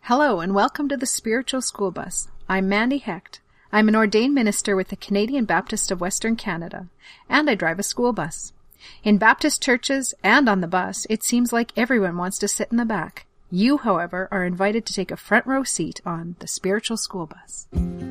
Hello and welcome to the Spiritual School Bus. I'm Mandy Hecht. I'm an ordained minister with the Canadian Baptist of Western Canada, and I drive a school bus. In Baptist churches and on the bus, it seems like everyone wants to sit in the back. You, however, are invited to take a front row seat on the Spiritual School Bus.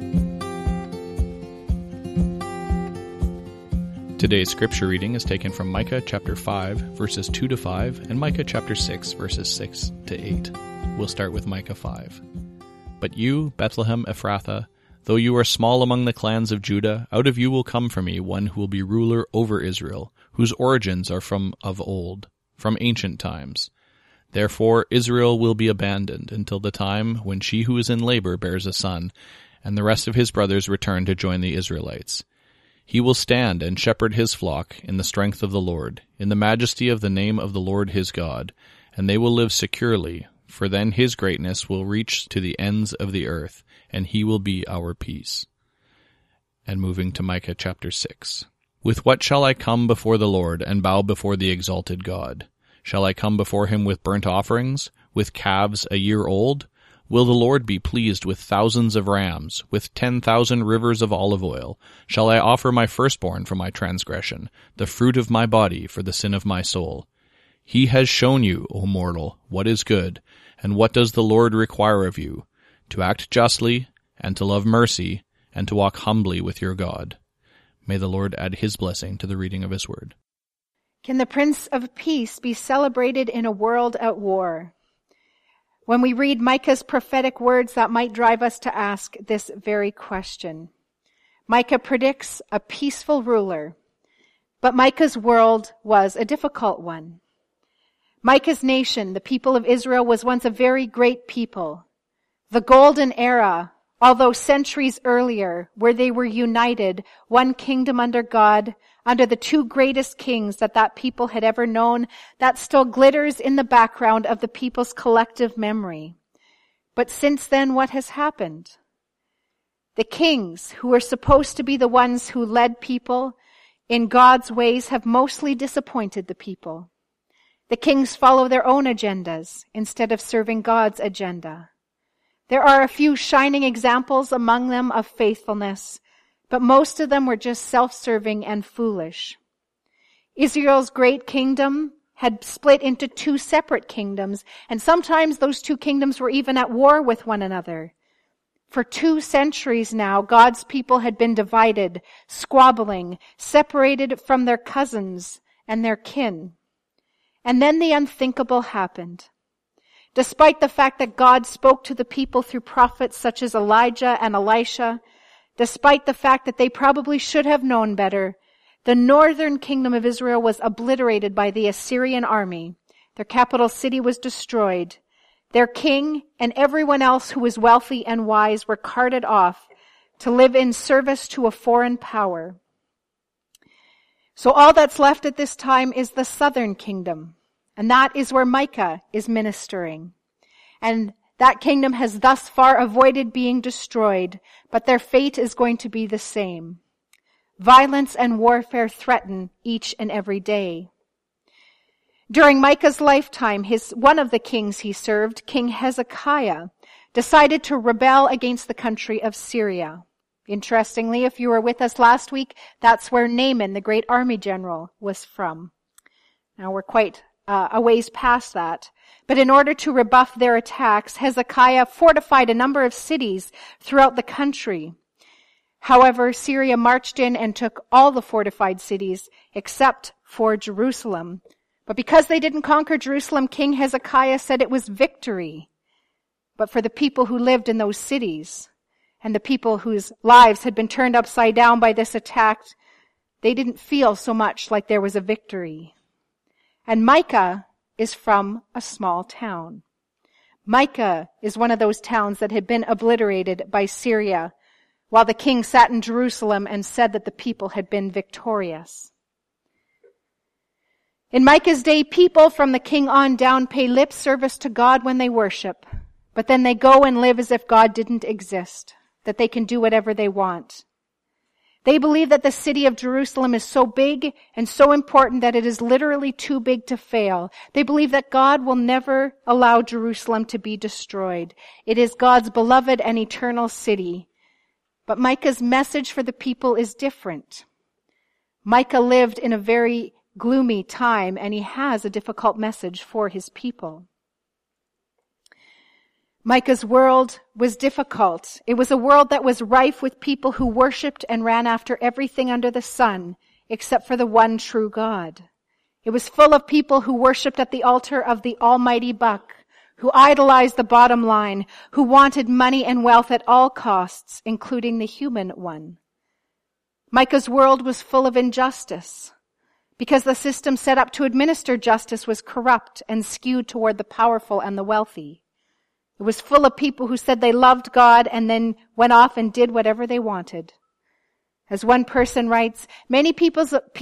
Today's scripture reading is taken from Micah chapter 5, verses 2 to 5, and Micah chapter 6, verses 6 to 8. We'll start with Micah 5. But you, Bethlehem Ephrathah, though you are small among the clans of Judah, out of you will come for me one who will be ruler over Israel, whose origins are from of old, from ancient times. Therefore Israel will be abandoned until the time when she who is in labor bears a son, and the rest of his brothers return to join the Israelites. He will stand and shepherd his flock in the strength of the Lord, in the majesty of the name of the Lord his God, and they will live securely, for then his greatness will reach to the ends of the earth, and he will be our peace. And moving to Micah chapter 6. With what shall I come before the Lord, and bow before the exalted God? Shall I come before him with burnt offerings, with calves a year old? Will the Lord be pleased with thousands of rams, with 10,000 rivers of olive oil? Shall I offer my firstborn for my transgression, the fruit of my body for the sin of my soul? He has shown you, O mortal, what is good, and what does the Lord require of you? To act justly, and to love mercy, and to walk humbly with your God. May the Lord add his blessing to the reading of his word. Can the Prince of Peace be celebrated in a world at war? When we read Micah's prophetic words, that might drive us to ask this very question. Micah predicts a peaceful ruler, but Micah's world was a difficult one. Micah's nation, the people of Israel, was once a very great people. The golden era, although centuries earlier, where they were united, one kingdom under God, under the two greatest kings that people had ever known, that still glitters in the background of the people's collective memory. But since then, what has happened? The kings, who were supposed to be the ones who led people in God's ways, have mostly disappointed the people. The kings follow their own agendas instead of serving God's agenda. There are a few shining examples among them of faithfulness, but most of them were just self-serving and foolish. Israel's great kingdom had split into two separate kingdoms, and sometimes those two kingdoms were even at war with one another. For 2 centuries now, God's people had been divided, squabbling, separated from their cousins and their kin. And then the unthinkable happened. Despite the fact that God spoke to the people through prophets such as Elijah and Elisha, despite the fact that they probably should have known better, the northern kingdom of Israel was obliterated by the Assyrian army. Their capital city was destroyed. Their king and everyone else who was wealthy and wise were carted off to live in service to a foreign power. So all that's left at this time is the southern kingdom, and that is where Micah is ministering. And that kingdom has thus far avoided being destroyed, but their fate is going to be the same. Violence and warfare threaten each and every day. During Micah's lifetime, one of the kings he served, King Hezekiah, decided to rebel against the country of Syria. Interestingly, if you were with us last week, that's where Naaman, the great army general, was from. Now we're quite a ways past that. But in order to rebuff their attacks, Hezekiah fortified a number of cities throughout the country. However, Syria marched in and took all the fortified cities except for Jerusalem. But because they didn't conquer Jerusalem, King Hezekiah said it was victory. But for the people who lived in those cities, and the people whose lives had been turned upside down by this attack, they didn't feel so much like there was a victory. And Micah is from a small town. Micah is one of those towns that had been obliterated by Syria, while the king sat in Jerusalem and said that the people had been victorious. In Micah's day, people from the king on down pay lip service to God when they worship, but then they go and live as if God didn't exist, that they can do whatever they want. They believe that the city of Jerusalem is so big and so important that it is literally too big to fail. They believe that God will never allow Jerusalem to be destroyed. It is God's beloved and eternal city. But Micah's message for the people is different. Micah lived in a very gloomy time, and he has a difficult message for his people. Micah's world was difficult. It was a world that was rife with people who worshipped and ran after everything under the sun, except for the one true God. It was full of people who worshipped at the altar of the almighty buck, who idolized the bottom line, who wanted money and wealth at all costs, including the human one. Micah's world was full of injustice, because the system set up to administer justice was corrupt and skewed toward the powerful and the wealthy. It was full of people who said they loved God and then went off and did whatever they wanted. As one person writes, many pieces of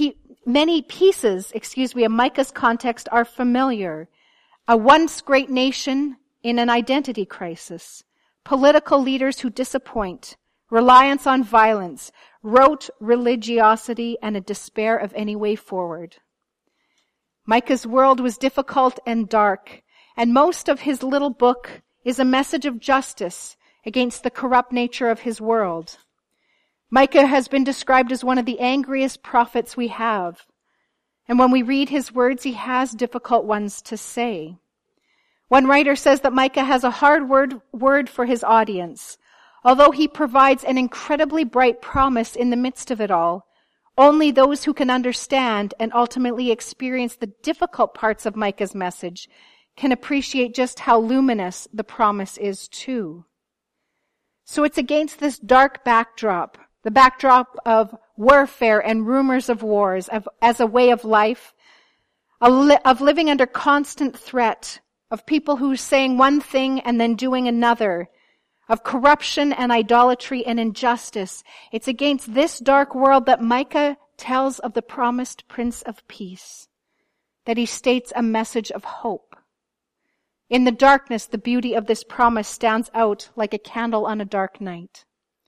Micah's context are familiar. A once great nation in an identity crisis, political leaders who disappoint, reliance on violence, rote religiosity, and a despair of any way forward. Micah's world was difficult and dark, and most of his little book is a message of justice against the corrupt nature of his world. Micah has been described as one of the angriest prophets we have. And when we read his words, he has difficult ones to say. One writer says that Micah has a hard word for his audience. Although he provides an incredibly bright promise in the midst of it all, only those who can understand and ultimately experience the difficult parts of Micah's message can appreciate just how luminous the promise is too. So it's against this dark backdrop, the backdrop of warfare and rumors of wars, as a way of life, of living under constant threat, of people who are saying one thing and then doing another, of corruption and idolatry and injustice. It's against this dark world that Micah tells of the promised Prince of Peace, that he states a message of hope. In the darkness, the beauty of this promise stands out like a candle on a dark night.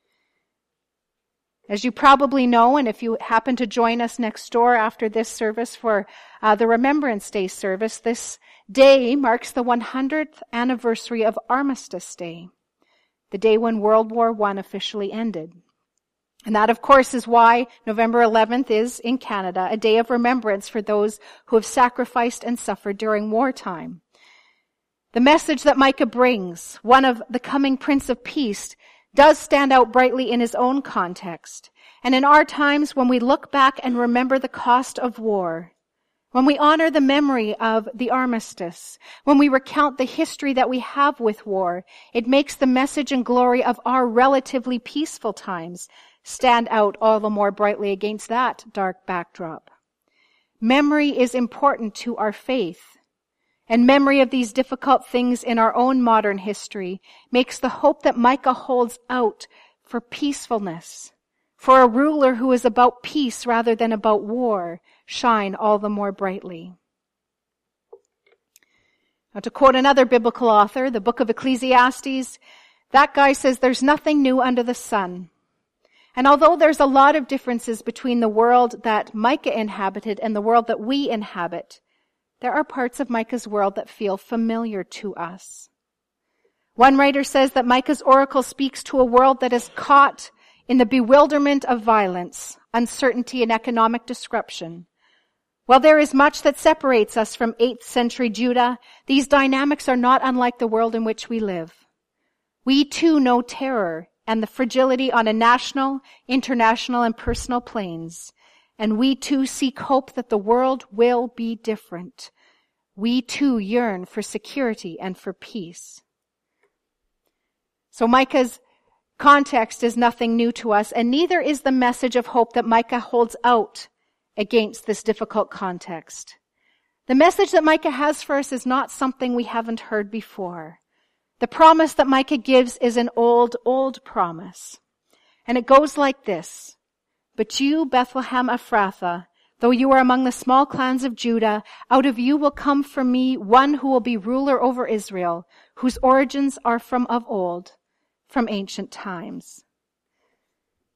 As you probably know, and if you happen to join us next door after this service for the Remembrance Day service, this day marks the 100th anniversary of Armistice Day, the day when World War I officially ended. And that, of course, is why November 11th is, in Canada, a day of remembrance for those who have sacrificed and suffered during wartime. The message that Micah brings, one of the coming Prince of Peace, does stand out brightly in his own context. And in our times, when we look back and remember the cost of war, when we honor the memory of the armistice, when we recount the history that we have with war, it makes the message and glory of our relatively peaceful times stand out all the more brightly against that dark backdrop. Memory is important to our faith. And memory of these difficult things in our own modern history makes the hope that Micah holds out for peacefulness, for a ruler who is about peace rather than about war, shine all the more brightly. Now, to quote another biblical author, the book of Ecclesiastes, that guy says there's nothing new under the sun. And although there's a lot of differences between the world that Micah inhabited and the world that we inhabit, there are parts of Micah's world that feel familiar to us. One writer says that Micah's oracle speaks to a world that is caught in the bewilderment of violence, uncertainty, and economic disruption. While there is much that separates us from 8th century Judah, these dynamics are not unlike the world in which we live. We too know terror and the fragility on a national, international, and personal planes. And we too seek hope that the world will be different. We too yearn for security and for peace. So Micah's context is nothing new to us, and neither is the message of hope that Micah holds out against this difficult context. The message that Micah has for us is not something we haven't heard before. The promise that Micah gives is an old, old promise. And it goes like this. But you, Bethlehem Ephrathah, though you are among the small clans of Judah, out of you will come for me one who will be ruler over Israel, whose origins are from of old, from ancient times.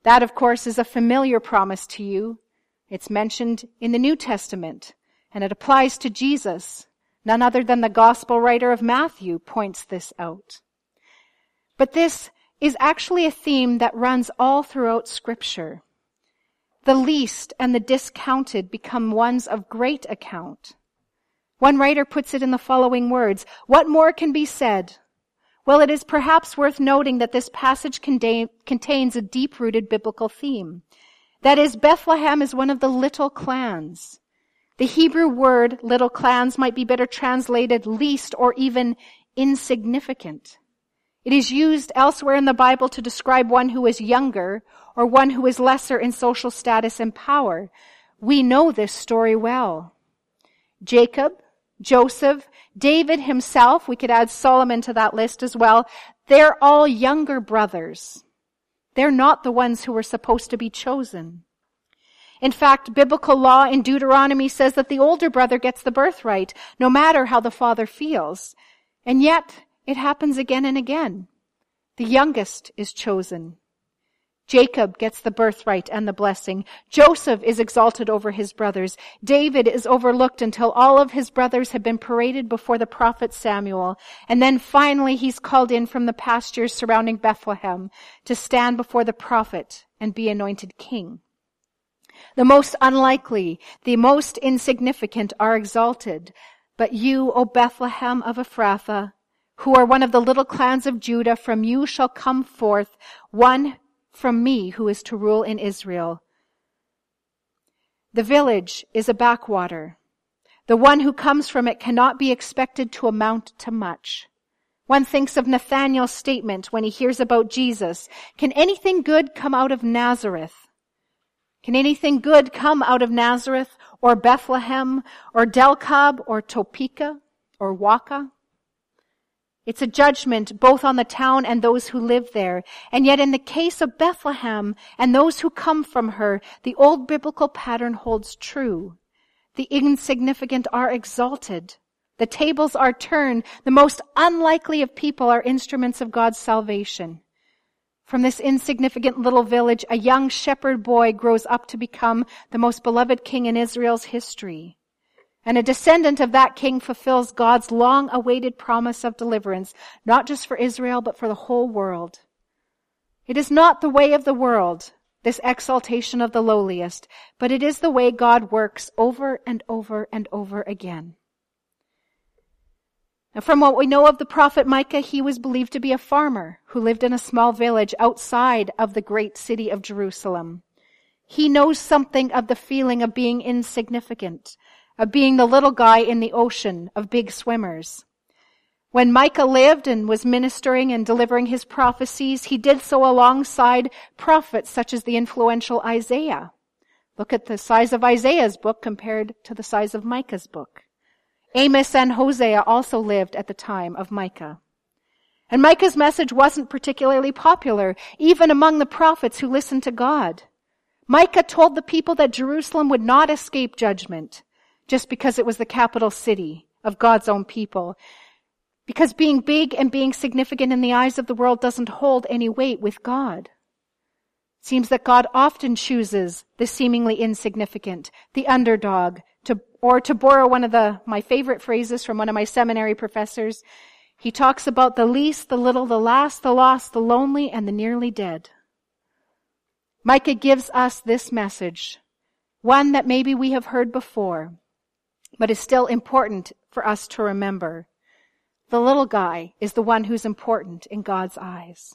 That, of course, is a familiar promise to you. It's mentioned in the New Testament, and it applies to Jesus. None other than the gospel writer of Matthew points this out. But this is actually a theme that runs all throughout Scripture. The least and the discounted become ones of great account. One writer puts it in the following words, "What more can be said? Well, it is perhaps worth noting that this passage contains a deep-rooted biblical theme. That is, Bethlehem is one of the little clans. The Hebrew word little clans might be better translated least or even insignificant. It is used elsewhere in the Bible to describe one who is younger or one who is lesser in social status and power. We know this story well. Jacob, Joseph, David himself, we could add Solomon to that list as well, they're all younger brothers. They're not the ones who were supposed to be chosen. In fact, biblical law in Deuteronomy says that the older brother gets the birthright, no matter how the father feels. And yet, it happens again and again. The youngest is chosen. Jacob gets the birthright and the blessing. Joseph is exalted over his brothers. David is overlooked until all of his brothers have been paraded before the prophet Samuel. And then finally he's called in from the pastures surrounding Bethlehem to stand before the prophet and be anointed king. The most unlikely, the most insignificant are exalted. But you, O Bethlehem of Ephrathah, who are one of the little clans of Judah, from you shall come forth one from me who is to rule in Israel. The village is a backwater. The one who comes from it cannot be expected to amount to much. One thinks of Nathanael's statement when he hears about Jesus. Can anything good come out of Nazareth? Can anything good come out of Nazareth or Bethlehem or Delcab or Topeka or Waka? It's a judgment both on the town and those who live there. And yet in the case of Bethlehem and those who come from her, the old biblical pattern holds true. The insignificant are exalted. The tables are turned. The most unlikely of people are instruments of God's salvation. From this insignificant little village, a young shepherd boy grows up to become the most beloved king in Israel's history. And a descendant of that king fulfills God's long-awaited promise of deliverance, not just for Israel, but for the whole world. It is not the way of the world, this exaltation of the lowliest, but it is the way God works over and over and over again. Now, from what we know of the prophet Micah, he was believed to be a farmer who lived in a small village outside of the great city of Jerusalem. He knows something of the feeling of being insignificant, of being the little guy in the ocean of big swimmers. When Micah lived and was ministering and delivering his prophecies, he did so alongside prophets such as the influential Isaiah. Look at the size of Isaiah's book compared to the size of Micah's book. Amos and Hosea also lived at the time of Micah. And Micah's message wasn't particularly popular, even among the prophets who listened to God. Micah told the people that Jerusalem would not escape judgment just because it was the capital city of God's own people. Because being big and being significant in the eyes of the world doesn't hold any weight with God. It seems that God often chooses the seemingly insignificant, the underdog, to borrow one of my favorite phrases from one of my seminary professors, he talks about the least, the little, the last, the lost, the lonely, and the nearly dead. Micah gives us this message, one that maybe we have heard before, but is still important for us to remember. The little guy is the one who's important in God's eyes.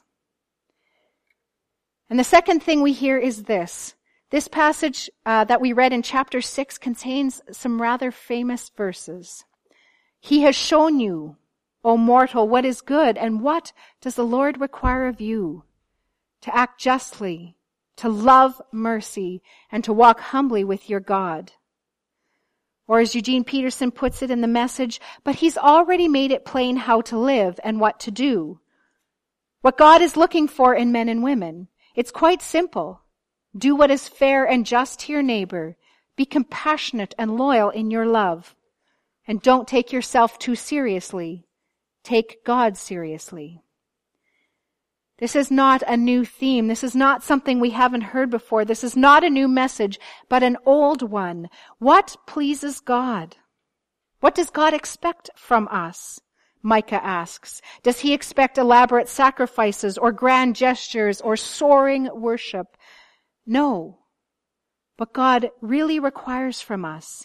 And the second thing we hear is this. This passage that we read in chapter 6 contains some rather famous verses. He has shown you, O mortal, what is good, and what does the Lord require of you? To act justly, to love mercy, and to walk humbly with your God. Or as Eugene Peterson puts it in the Message, but he's already made it plain how to live and what to do. What God is looking for in men and women, it's quite simple. Do what is fair and just to your neighbor. Be compassionate and loyal in your love. And don't take yourself too seriously. Take God seriously. This is not a new theme. This is not something we haven't heard before. This is not a new message, but an old one. What pleases God? What does God expect from us? Micah asks. Does he expect elaborate sacrifices or grand gestures or soaring worship? No. But God really requires from us.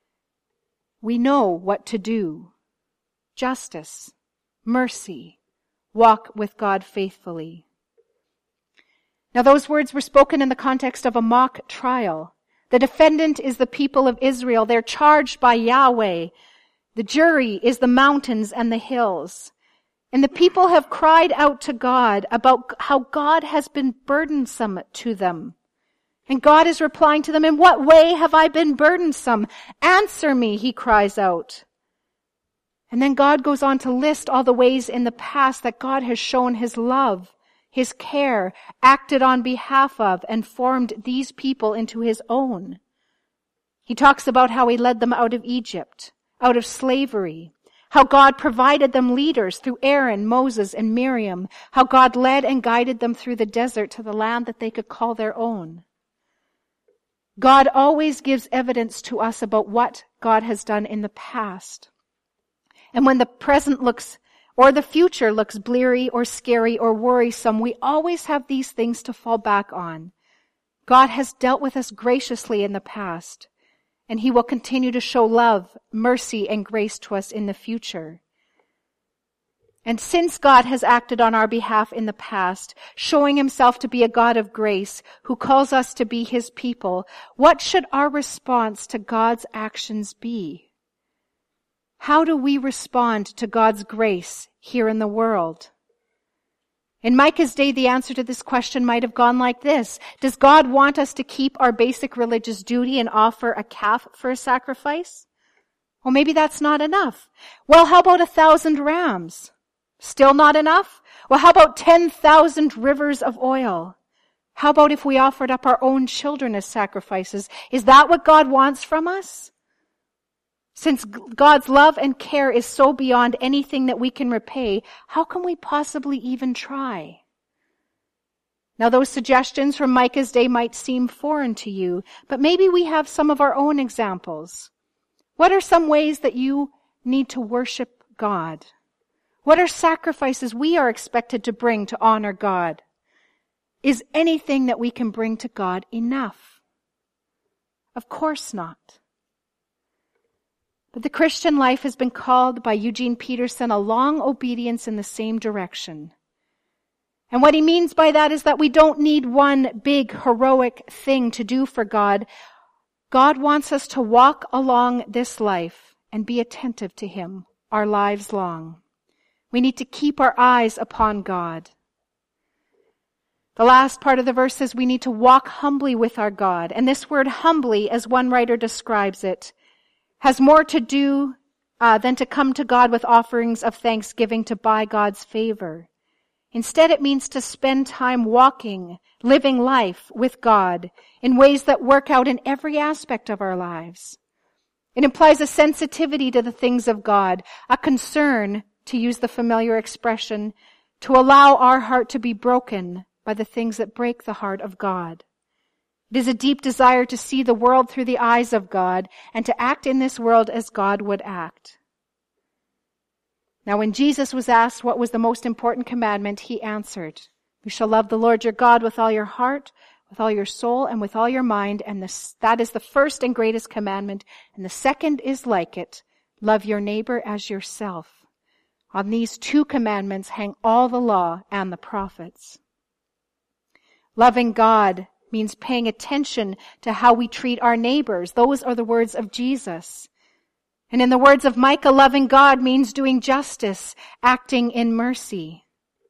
We know what to do. Justice, mercy, walk with God faithfully. Now those words were spoken in the context of a mock trial. The defendant is the people of Israel. They're charged by Yahweh. The jury is the mountains and the hills. And the people have cried out to God about how God has been burdensome to them. And God is replying to them, in what way have I been burdensome? Answer me, he cries out. And then God goes on to list all the ways in the past that God has shown his love, his care, acted on behalf of, and formed these people into his own. He talks about how he led them out of Egypt, out of slavery, how God provided them leaders through Aaron, Moses, and Miriam, how God led and guided them through the desert to the land that they could call their own. God always gives evidence to us about what God has done in the past. And when the present looks, or the future looks bleary or scary or worrisome, we always have these things to fall back on. God has dealt with us graciously in the past, and he will continue to show love, mercy, and grace to us in the future. And since God has acted on our behalf in the past, showing himself to be a God of grace who calls us to be his people, what should our response to God's actions be? How do we respond to God's grace here in the world? In Micah's day, the answer to this question might have gone like this. Does God want us to keep our basic religious duty and offer a calf for a sacrifice? Well, maybe that's not enough. Well, how about 1,000 rams? Still not enough? Well, how about 10,000 rivers of oil? How about if we offered up our own children as sacrifices? Is that what God wants from us? Since God's love and care is so beyond anything that we can repay, how can we possibly even try? Now, those suggestions from Micah's day might seem foreign to you, but maybe we have some of our own examples. What are some ways that you need to worship God? What are sacrifices we are expected to bring to honor God? Is anything that we can bring to God enough? Of course not. But the Christian life has been called by Eugene Peterson a long obedience in the same direction. And what he means by that is that we don't need one big heroic thing to do for God. God wants us to walk along this life and be attentive to him our lives long. We need to keep our eyes upon God. The last part of the verse says we need to walk humbly with our God. And this word humbly, as one writer describes it, has more to do than to come to God with offerings of thanksgiving to buy God's favor. Instead, it means to spend time walking, living life with God in ways that work out in every aspect of our lives. It implies a sensitivity to the things of God, a concern, to use the familiar expression, to allow our heart to be broken by the things that break the heart of God. It is a deep desire to see the world through the eyes of God and to act in this world as God would act. Now, when Jesus was asked what was the most important commandment, he answered, "You shall love the Lord your God with all your heart, with all your soul, and with all your mind, and that is the first and greatest commandment. And the second is like it, love your neighbor as yourself. On these two commandments hang all the law and the prophets." Loving God means paying attention to how we treat our neighbors. Those are the words of Jesus. And in the words of Micah, loving God means doing justice, acting in mercy.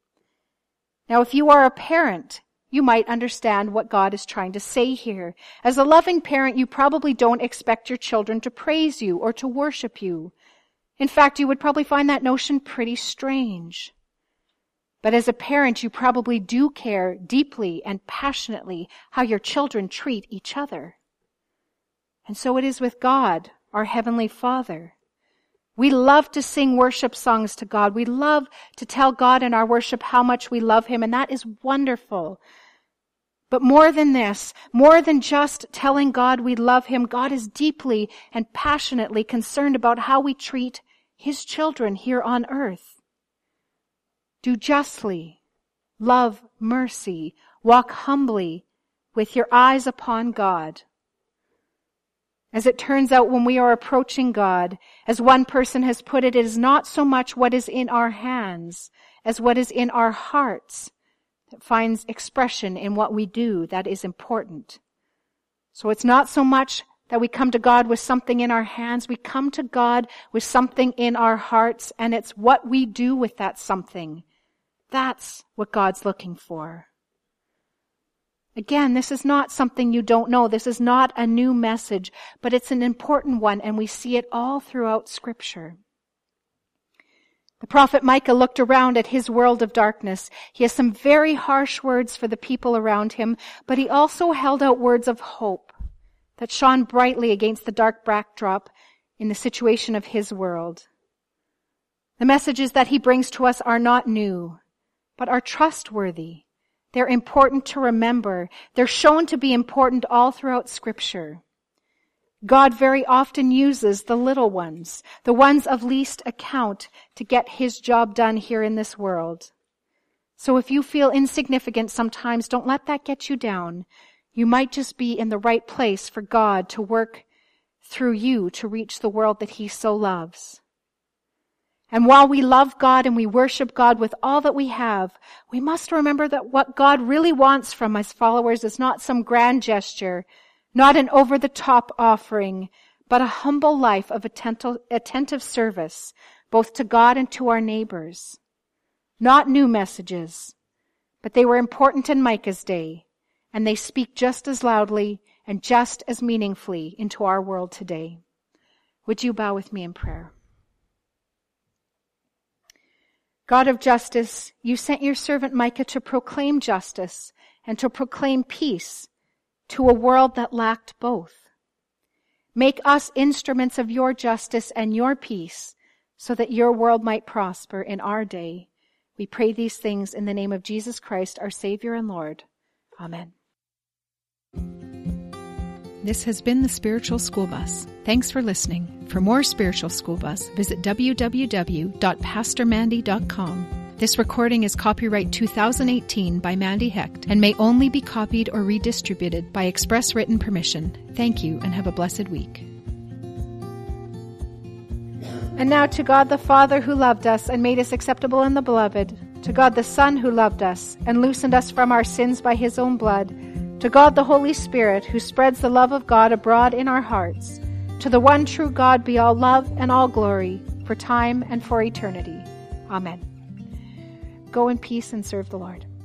Now, if you are a parent, you might understand what God is trying to say here. As a loving parent, you probably don't expect your children to praise you or to worship you. In fact, you would probably find that notion pretty strange. But as a parent, you probably do care deeply and passionately how your children treat each other. And so it is with God, our Heavenly Father. We love to sing worship songs to God. We love to tell God in our worship how much we love Him, and that is wonderful. But more than this, more than just telling God we love Him, God is deeply and passionately concerned about how we treat His children here on earth. Do justly, love mercy, walk humbly with your eyes upon God. As it turns out, when we are approaching God, as one person has put it, it is not so much what is in our hands as what is in our hearts that finds expression in what we do that is important. So it's not so much that we come to God with something in our hands. We come to God with something in our hearts, and it's what we do with that something. That's what God's looking for. Again, this is not something you don't know. This is not a new message, but it's an important one, and we see it all throughout Scripture. The prophet Micah looked around at his world of darkness. He has some very harsh words for the people around him, but he also held out words of hope that shone brightly against the dark backdrop in the situation of his world. The messages that he brings to us are not new, but are trustworthy. They're important to remember. They're shown to be important all throughout Scripture. God very often uses the little ones, the ones of least account, to get His job done here in this world. So if you feel insignificant sometimes, don't let that get you down. You might just be in the right place for God to work through you to reach the world that He so loves. And while we love God and we worship God with all that we have, we must remember that what God really wants from us followers is not some grand gesture, not an over-the-top offering, but a humble life of attentive service, both to God and to our neighbors. Not new messages, but they were important in Micah's day, and they speak just as loudly and just as meaningfully into our world today. Would you bow with me in prayer? God of justice, you sent your servant Micah to proclaim justice and to proclaim peace to a world that lacked both. Make us instruments of your justice and your peace so that your world might prosper in our day. We pray these things in the name of Jesus Christ, our Savior and Lord. Amen. This has been the Spiritual School Bus. Thanks for listening. For more Spiritual School Bus, visit www.pastormandy.com. This recording is copyright 2018 by Mandy Hecht and may only be copied or redistributed by express written permission. Thank you and have a blessed week. And now to God the Father who loved us and made us acceptable in the Beloved, to God the Son who loved us and loosened us from our sins by His own blood, to God the Holy Spirit who spreads the love of God abroad in our hearts, to the one true God be all love and all glory for time and for eternity. Amen. Go in peace and serve the Lord.